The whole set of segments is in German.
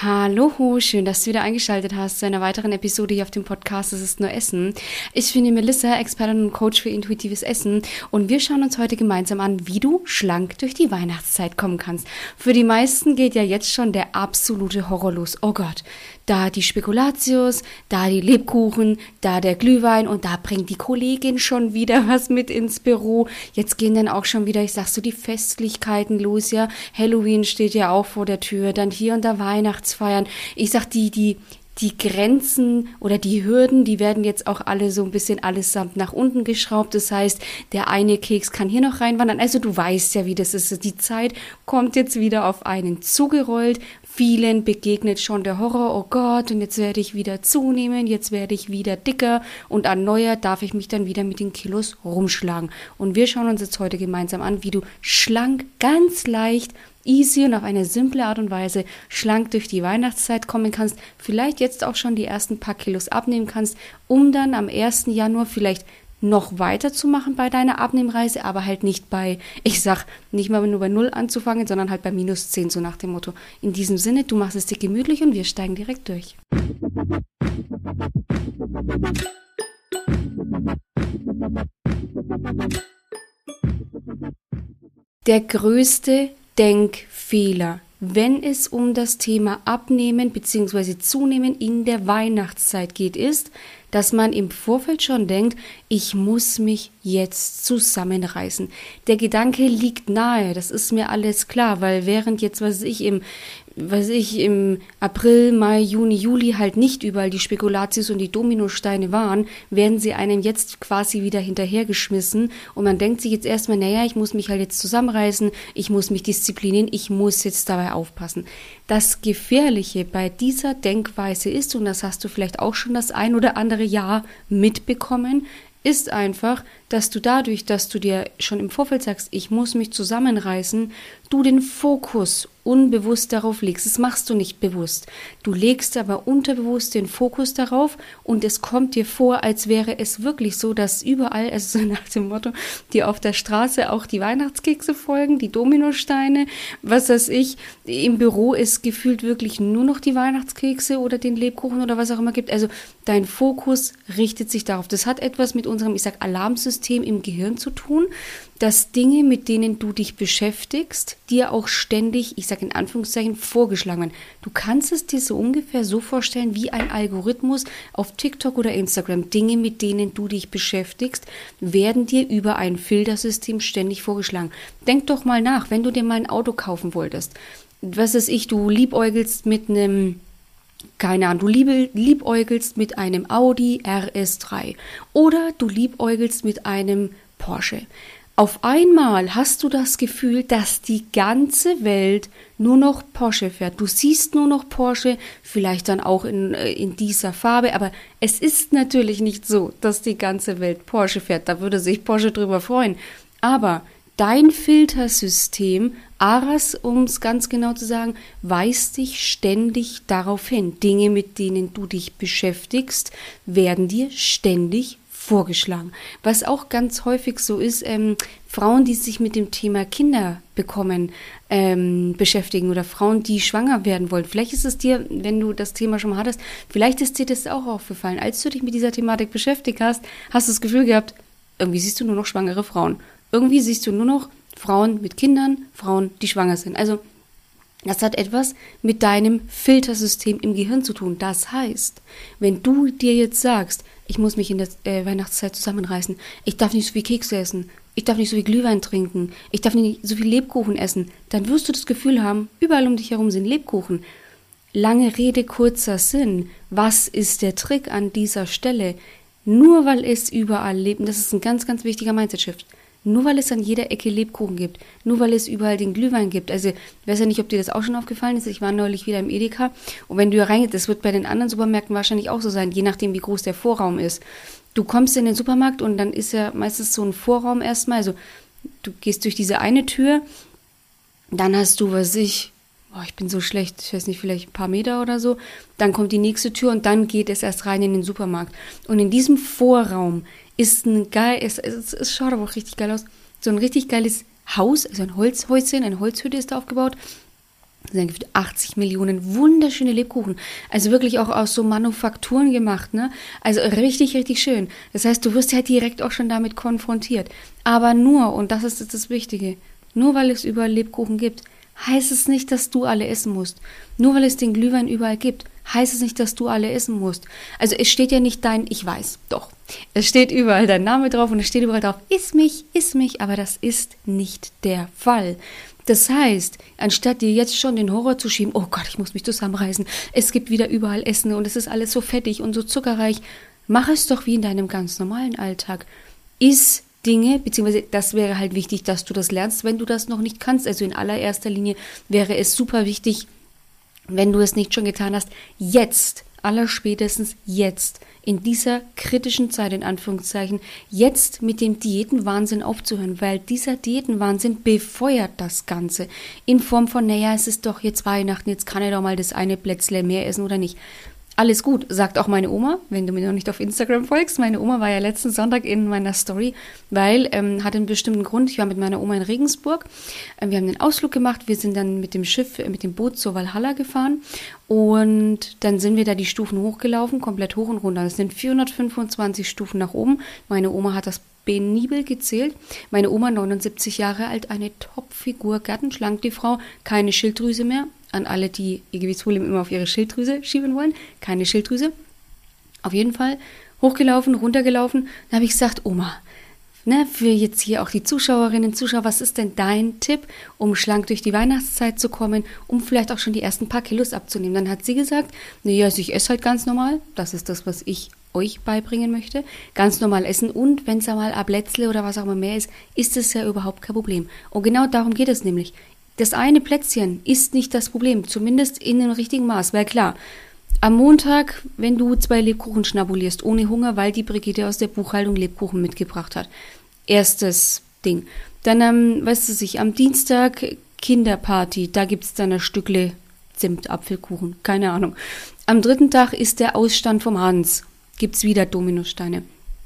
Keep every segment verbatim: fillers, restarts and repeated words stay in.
Hallo, schön, dass du wieder eingeschaltet hast zu einer weiteren Episode hier auf dem Podcast Es ist nur Essen. Ich bin die Melissa, Expertin und Coach für intuitives Essen und wir schauen uns heute gemeinsam an, wie du schlank durch die Weihnachtszeit kommen kannst. Für die meisten geht ja jetzt schon der absolute Horror los. Oh Gott, da die Spekulatius, da die Lebkuchen, da der Glühwein und da bringt die Kollegin schon wieder was mit ins Büro. Jetzt gehen dann auch schon wieder, ich sag so, die Festlichkeiten los, ja. Halloween steht ja auch vor der Tür, dann hier und da Weihnachtsfeiern. Ich sag, die, die, die Grenzen oder die Hürden, die werden jetzt auch alle so ein bisschen allesamt nach unten geschraubt. Das heißt, der eine Keks kann hier noch reinwandern. Also du weißt ja, wie das ist. Die Zeit kommt jetzt wieder auf einen zugerollt. Vielen begegnet schon der Horror, oh Gott, und jetzt werde ich wieder zunehmen, jetzt werde ich wieder dicker und an Neujahr darf ich mich dann wieder mit den Kilos rumschlagen. Und wir schauen uns jetzt heute gemeinsam an, wie du schlank, ganz leicht, easy und auf eine simple Art und Weise schlank durch die Weihnachtszeit kommen kannst, vielleicht jetzt auch schon die ersten paar Kilos abnehmen kannst, um dann am ersten Januar vielleicht noch weiterzumachen bei deiner Abnehmreise, aber halt nicht bei, ich sag, nicht mal nur bei Null anzufangen, sondern halt bei minus zehn, so nach dem Motto. In diesem Sinne, du machst es dir gemütlich und wir steigen direkt durch. Der größte Denkfehler, wenn es um das Thema Abnehmen bzw. Zunehmen in der Weihnachtszeit geht, ist, dass man im Vorfeld schon denkt, ich muss mich jetzt zusammenreißen. Der Gedanke liegt nahe, das ist mir alles klar, weil während jetzt, was ich im was ich im April, Mai, Juni, Juli halt nicht überall die Spekulatius und die Dominosteine waren, werden sie einem jetzt quasi wieder hinterhergeschmissen und man denkt sich jetzt erstmal, naja, ich muss mich halt jetzt zusammenreißen, ich muss mich disziplinieren, ich muss jetzt dabei aufpassen. Das Gefährliche bei dieser Denkweise ist, und das hast du vielleicht auch schon das ein oder andere Jahr mitbekommen, ist einfach, dass du dadurch, dass du dir schon im Vorfeld sagst, ich muss mich zusammenreißen, du den Fokus unbewusst darauf legst. Das machst du nicht bewusst. Du legst aber unterbewusst den Fokus darauf und es kommt dir vor, als wäre es wirklich so, dass überall, also so nach dem Motto, dir auf der Straße auch die Weihnachtskekse folgen, die Dominosteine, was weiß ich. Im Büro ist gefühlt wirklich nur noch die Weihnachtskekse oder den Lebkuchen oder was auch immer gibt. Also dein Fokus richtet sich darauf. Das hat etwas mit unserem, ich sag, Alarmsystem im Gehirn zu tun, dass Dinge, mit denen du dich beschäftigst, dir auch ständig, ich sage in Anführungszeichen, vorgeschlagen werden. Du kannst es dir so ungefähr so vorstellen wie ein Algorithmus auf TikTok oder Instagram. Dinge, mit denen du dich beschäftigst, werden dir über ein Filtersystem ständig vorgeschlagen. Denk doch mal nach, wenn du dir mal ein Auto kaufen wolltest. Was weiß ich, du liebäugelst mit einem Keine Ahnung, du lieb, liebäugelst mit einem Audi R S drei oder du liebäugelst mit einem Porsche. Auf einmal hast du das Gefühl, dass die ganze Welt nur noch Porsche fährt. Du siehst nur noch Porsche, vielleicht dann auch in, in dieser Farbe, aber es ist natürlich nicht so, dass die ganze Welt Porsche fährt. Da würde sich Porsche drüber freuen. Aber dein Filtersystem, A R A S, um es ganz genau zu sagen, weist dich ständig darauf hin. Dinge, mit denen du dich beschäftigst, werden dir ständig vorgeschlagen. Was auch ganz häufig so ist, ähm, Frauen, die sich mit dem Thema Kinder bekommen, ähm, beschäftigen oder Frauen, die schwanger werden wollen. Vielleicht ist es dir, wenn du das Thema schon mal hattest, vielleicht ist dir das auch aufgefallen. Als du dich mit dieser Thematik beschäftigt hast, hast du das Gefühl gehabt, irgendwie siehst du nur noch schwangere Frauen. Irgendwie siehst du nur noch Frauen mit Kindern, Frauen, die schwanger sind. Also das hat etwas mit deinem Filtersystem im Gehirn zu tun. Das heißt, wenn du dir jetzt sagst, ich muss mich in der äh, Weihnachtszeit zusammenreißen, ich darf nicht so viel Kekse essen, ich darf nicht so viel Glühwein trinken, ich darf nicht so viel Lebkuchen essen, dann wirst du das Gefühl haben, überall um dich herum sind Lebkuchen. Lange Rede, kurzer Sinn. Was ist der Trick an dieser Stelle? Nur weil es überall lebt, und das ist ein ganz, ganz wichtiger Mindset-Shift, nur weil es an jeder Ecke Lebkuchen gibt, nur weil es überall den Glühwein gibt. Also, ich weiß ja nicht, ob dir das auch schon aufgefallen ist. Ich war neulich wieder im Edeka und wenn du hier reingehst, das wird bei den anderen Supermärkten wahrscheinlich auch so sein, je nachdem, wie groß der Vorraum ist. Du kommst in den Supermarkt und dann ist ja meistens so ein Vorraum erstmal, also du gehst durch diese eine Tür, dann hast du, was ich, oh, ich bin so schlecht, ich weiß nicht, vielleicht ein paar Meter oder so, dann kommt die nächste Tür und dann geht es erst rein in den Supermarkt. Und in diesem Vorraum ist ein geil, es, es, es schaut aber auch richtig geil aus, so ein richtig geiles Haus, also ein Holzhäuschen, eine Holzhütte ist da aufgebaut Das sind achtzig Millionen wunderschöne Lebkuchen. Also wirklich auch aus so Manufakturen gemacht, ne? Also richtig, richtig schön. Das heißt, du wirst ja direkt auch schon damit konfrontiert. Aber nur, und das ist jetzt das Wichtige, nur weil es überall Lebkuchen gibt, heißt es nicht, dass du alle essen musst. Nur weil es den Glühwein überall gibt, heißt es nicht, dass du alle essen musst. Also es steht ja nicht dein, ich weiß, doch. Es steht überall dein Name drauf und es steht überall drauf, iss mich, iss mich, aber das ist nicht der Fall. Das heißt, anstatt dir jetzt schon den Horror zu schieben, oh Gott, ich muss mich zusammenreißen, es gibt wieder überall Essen und es ist alles so fettig und so zuckerreich, mach es doch wie in deinem ganz normalen Alltag. Iss Dinge, beziehungsweise das wäre halt wichtig, dass du das lernst, wenn du das noch nicht kannst. Also in allererster Linie wäre es super wichtig, wenn du es nicht schon getan hast, jetzt, allerspätestens jetzt, in dieser kritischen Zeit, in Anführungszeichen, jetzt mit dem Diätenwahnsinn aufzuhören, weil dieser Diätenwahnsinn befeuert das Ganze. In Form von, naja, es ist doch jetzt Weihnachten, jetzt kann er doch mal das eine Plätzle mehr essen oder nicht. Alles gut, sagt auch meine Oma, wenn du mir noch nicht auf Instagram folgst. Meine Oma war ja letzten Sonntag in meiner Story, weil, ähm, hat einen bestimmten Grund. Ich war mit meiner Oma in Regensburg. Ähm, wir haben einen Ausflug gemacht. Wir sind dann mit dem Schiff, äh, mit dem Boot zur Walhalla gefahren. Und dann sind wir da die Stufen hochgelaufen, komplett hoch und runter. Das sind vierhundertfünfundzwanzig Stufen nach oben. Meine Oma hat das penibel gezählt. Meine Oma, neunundsiebzig Jahre alt, eine Topfigur, gartenschlank die Frau, keine Schilddrüse mehr. An alle, die ihr Gewichtsproblem immer auf ihre Schilddrüse schieben wollen. Keine Schilddrüse. Auf jeden Fall hochgelaufen, runtergelaufen. Dann habe ich gesagt, Oma, ne, für jetzt hier auch die Zuschauerinnen und Zuschauer, was ist denn dein Tipp, um schlank durch die Weihnachtszeit zu kommen, um vielleicht auch schon die ersten paar Kilos abzunehmen? Dann hat sie gesagt, naja, also ich esse halt ganz normal. Das ist das, was ich euch beibringen möchte. Ganz normal essen und wenn es einmal ein Plätzle oder was auch immer mehr ist, ist es ja überhaupt kein Problem. Und genau darum geht es nämlich. Das eine Plätzchen ist nicht das Problem, zumindest in dem richtigen Maß, weil klar, am Montag, wenn du zwei Lebkuchen schnabulierst, ohne Hunger, weil die Brigitte aus der Buchhaltung Lebkuchen mitgebracht hat. Erstes Ding. Dann am, weißt du sich, am Dienstag Kinderparty, da gibt's dann ein Stückle Zimt-Apfelkuchen, keine Ahnung. Am dritten Tag ist der Ausstand vom Hans, gibt's wieder Dominosteine.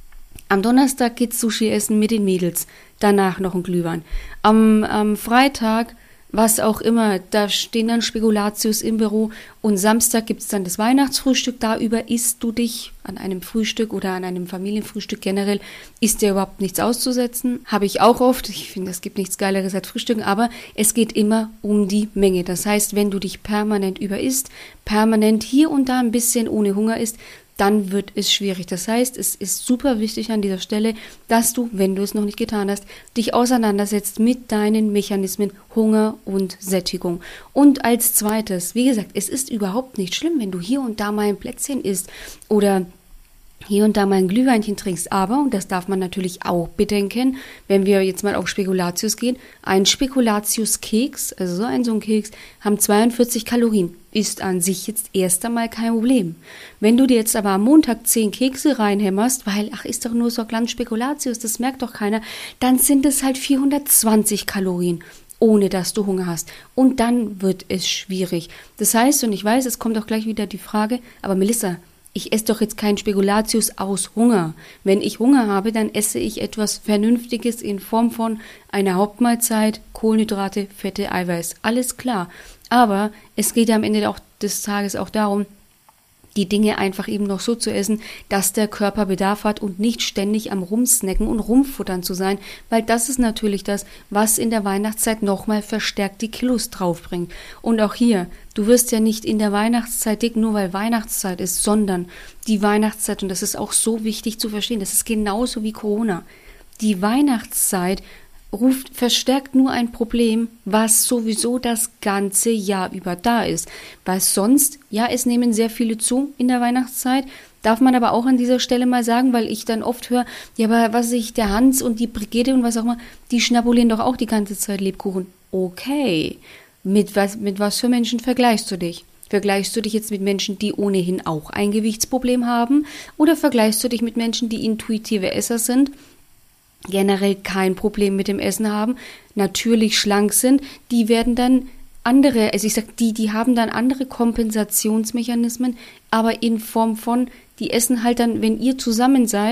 Am Donnerstag geht's Sushi essen mit den Mädels, danach noch ein Glühwein. Am, am Freitag was auch immer, da stehen dann Spekulatius im Büro und Samstag gibt's dann das Weihnachtsfrühstück, da über isst du dich an einem Frühstück oder an einem Familienfrühstück generell, ist dir überhaupt nichts auszusetzen, habe ich auch oft, ich finde, es gibt nichts Geileres als Frühstücken, aber es geht immer um die Menge, das heißt, wenn du dich permanent über isst, permanent hier und da ein bisschen ohne Hunger isst, dann wird es schwierig. Das heißt, es ist super wichtig an dieser Stelle, dass du, wenn du es noch nicht getan hast, dich auseinandersetzt mit deinen Mechanismen Hunger und Sättigung. Und als zweites, wie gesagt, es ist überhaupt nicht schlimm, wenn du hier und da mal ein Plätzchen isst oder hier und da mal ein Glühweinchen trinkst, aber, und das darf man natürlich auch bedenken, wenn wir jetzt mal auf Spekulatius gehen, ein Spekulatius-Keks, also so ein so ein Keks, haben zweiundvierzig Kalorien, ist an sich jetzt erst einmal kein Problem. Wenn du dir jetzt aber am Montag zehn Kekse reinhämmerst, weil, ach, ist doch nur so ein kleines Spekulatius, das merkt doch keiner, dann sind es halt vierhundertzwanzig Kalorien, ohne dass du Hunger hast. Und dann wird es schwierig. Das heißt, und ich weiß, es kommt auch gleich wieder die Frage, aber Melissa, ich esse doch jetzt kein Spekulatius aus Hunger. Wenn ich Hunger habe, dann esse ich etwas Vernünftiges in Form von einer Hauptmahlzeit, Kohlenhydrate, Fette, Eiweiß. Alles klar. Aber es geht ja am Ende auch des Tages auch darum, die Dinge einfach eben noch so zu essen, dass der Körper Bedarf hat und nicht ständig am Rumsnacken und Rumfuttern zu sein, weil das ist natürlich das, was in der Weihnachtszeit nochmal verstärkt die Kilos draufbringt. Und auch hier, du wirst ja nicht in der Weihnachtszeit dick, nur weil Weihnachtszeit ist, sondern die Weihnachtszeit, und das ist auch so wichtig zu verstehen, das ist genauso wie Corona. Die Weihnachtszeit ruft verstärkt nur ein Problem, was sowieso das ganze Jahr über da ist. Weil sonst, ja, es nehmen sehr viele zu in der Weihnachtszeit, darf man aber auch an dieser Stelle mal sagen, weil ich dann oft höre, ja, aber was ich, der Hans und die Brigitte und was auch immer, die schnabulieren doch auch die ganze Zeit Lebkuchen. Okay, mit was, mit was für Menschen vergleichst du dich? Vergleichst du dich jetzt mit Menschen, die ohnehin auch ein Gewichtsproblem haben? Oder vergleichst du dich mit Menschen, die intuitive Esser sind, generell kein Problem mit dem Essen haben, natürlich schlank sind, die werden dann andere, also ich sag, die, die haben dann andere Kompensationsmechanismen, aber in Form von, die essen halt dann, wenn ihr zusammen seid,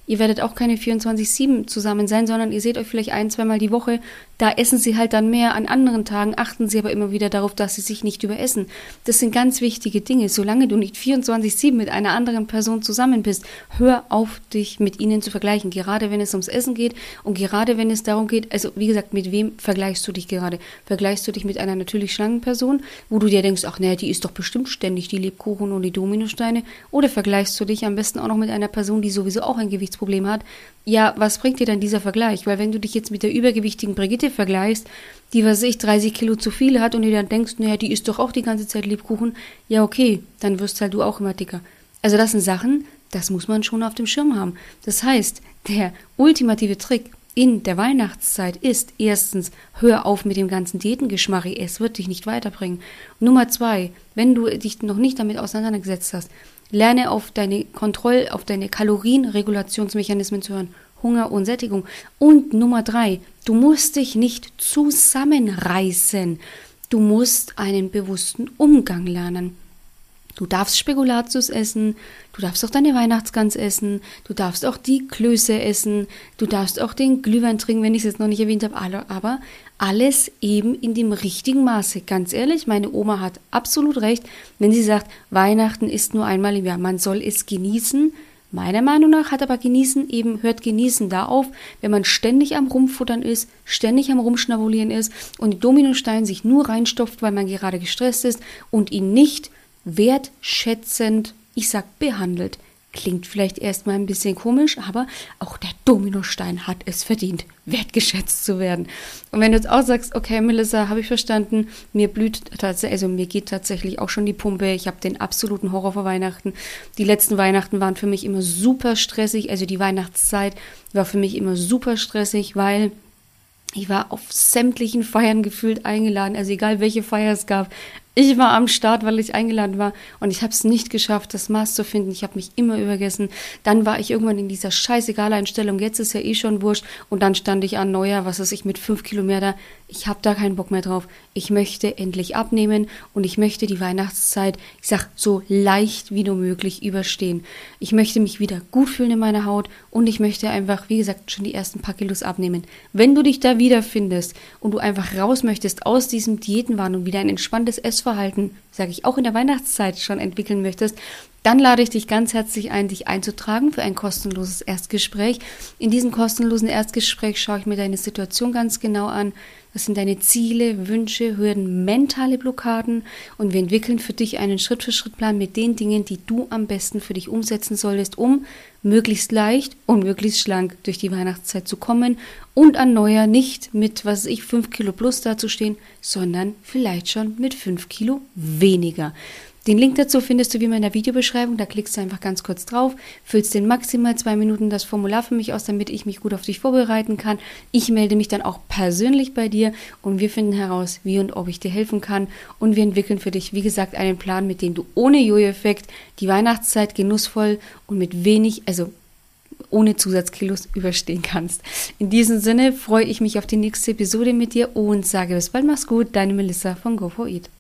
Ihr werdet auch keine vierundzwanzig sieben zusammen sein, sondern ihr seht euch vielleicht ein, zweimal die Woche. Da essen sie halt dann mehr, an anderen Tagen achten sie aber immer wieder darauf, dass sie sich nicht überessen. Das sind ganz wichtige Dinge. Solange du nicht vierundzwanzig sieben mit einer anderen Person zusammen bist, hör auf, dich mit ihnen zu vergleichen. Gerade wenn es ums Essen geht und gerade wenn es darum geht, also wie gesagt, mit wem vergleichst du dich gerade? Vergleichst du dich mit einer natürlich schlanken Person, wo du dir denkst, ach ne, die isst doch bestimmt ständig die Lebkuchen und die Dominosteine? Oder vergleichst du dich am besten auch noch mit einer Person, die sowieso auch ein Gewichtsproblem hat? Ja, was bringt dir dann dieser Vergleich? Weil wenn du dich jetzt mit der übergewichtigen Brigitte vergleichst, die, was weiß ich, dreißig Kilo zu viel hat und dir dann denkst, naja, die isst doch auch die ganze Zeit Lebkuchen, ja okay, dann wirst halt du auch immer dicker. Also das sind Sachen, das muss man schon auf dem Schirm haben. Das heißt, der ultimative Trick in der Weihnachtszeit ist erstens, hör auf mit dem ganzen Diätengeschmarri, es wird dich nicht weiterbringen. Nummer zwei, wenn du dich noch nicht damit auseinandergesetzt hast, lerne auf deine Kontroll-, auf deine Kalorienregulationsmechanismen zu hören. Hunger und Sättigung. Und Nummer drei, du musst dich nicht zusammenreißen. Du musst einen bewussten Umgang lernen. Du darfst Spekulatius essen, du darfst auch deine Weihnachtsgans essen, du darfst auch die Klöße essen, du darfst auch den Glühwein trinken, wenn ich es jetzt noch nicht erwähnt habe, aber alles eben in dem richtigen Maße. Ganz ehrlich, meine Oma hat absolut recht, wenn sie sagt, Weihnachten ist nur einmal im Jahr, man soll es genießen. Meiner Meinung nach hat aber Genießen eben, hört Genießen da auf, wenn man ständig am Rumfuttern ist, ständig am Rumschnabulieren ist und die Dominosteine sich nur reinstopft, weil man gerade gestresst ist und ihn nicht wertschätzend, ich sag behandelt. Klingt vielleicht erstmal ein bisschen komisch, aber auch der Dominostein hat es verdient, wertgeschätzt zu werden. Und wenn du jetzt auch sagst, okay, Melissa, habe ich verstanden, mir blüht tatsächlich, also mir geht tatsächlich auch schon die Pumpe, ich habe den absoluten Horror vor Weihnachten. Die letzten Weihnachten waren für mich immer super stressig, also die Weihnachtszeit war für mich immer super stressig, weil ich war auf sämtlichen Feiern gefühlt eingeladen, also egal welche Feier es gab. Ich war am Start, weil ich eingeladen war und ich habe es nicht geschafft, das Maß zu finden. Ich habe mich immer übergessen. Dann war ich irgendwann in dieser scheißegal Einstellung, jetzt ist ja eh schon wurscht. Und dann stand ich an Neujahr, was weiß ich, mit fünf Kilo mehr da. Ich habe da keinen Bock mehr drauf. Ich möchte endlich abnehmen und ich möchte die Weihnachtszeit, ich sag, so leicht wie nur möglich überstehen. Ich möchte mich wieder gut fühlen in meiner Haut und ich möchte einfach, wie gesagt, schon die ersten paar Kilos abnehmen. Wenn du dich da wiederfindest und du einfach raus möchtest aus diesem Diätenwahn und wieder ein entspanntes Essverhalten, sage ich, auch in der Weihnachtszeit schon entwickeln möchtest, dann lade ich dich ganz herzlich ein, dich einzutragen für ein kostenloses Erstgespräch. In diesem kostenlosen Erstgespräch schaue ich mir deine Situation ganz genau an. Was sind deine Ziele, Wünsche, Hürden, mentale Blockaden und wir entwickeln für dich einen Schritt-für-Schritt-Plan mit den Dingen, die du am besten für dich umsetzen solltest, um möglichst leicht und möglichst schlank durch die Weihnachtszeit zu kommen und an Neujahr nicht mit, was weiß ich, fünf Kilo plus dazustehen, sondern vielleicht schon mit fünf Kilo weniger. Den Link dazu findest du wie immer in der Videobeschreibung, da klickst du einfach ganz kurz drauf, füllst in maximal zwei Minuten das Formular für mich aus, damit ich mich gut auf dich vorbereiten kann. Ich melde mich dann auch persönlich bei dir und wir finden heraus, wie und ob ich dir helfen kann und wir entwickeln für dich, wie gesagt, einen Plan, mit dem du ohne Jojo-Effekt die Weihnachtszeit genussvoll und mit wenig, also ohne Zusatzkilos überstehen kannst. In diesem Sinne freue ich mich auf die nächste Episode mit dir und sage bis bald, mach's gut, deine Melissa von Go for Eat.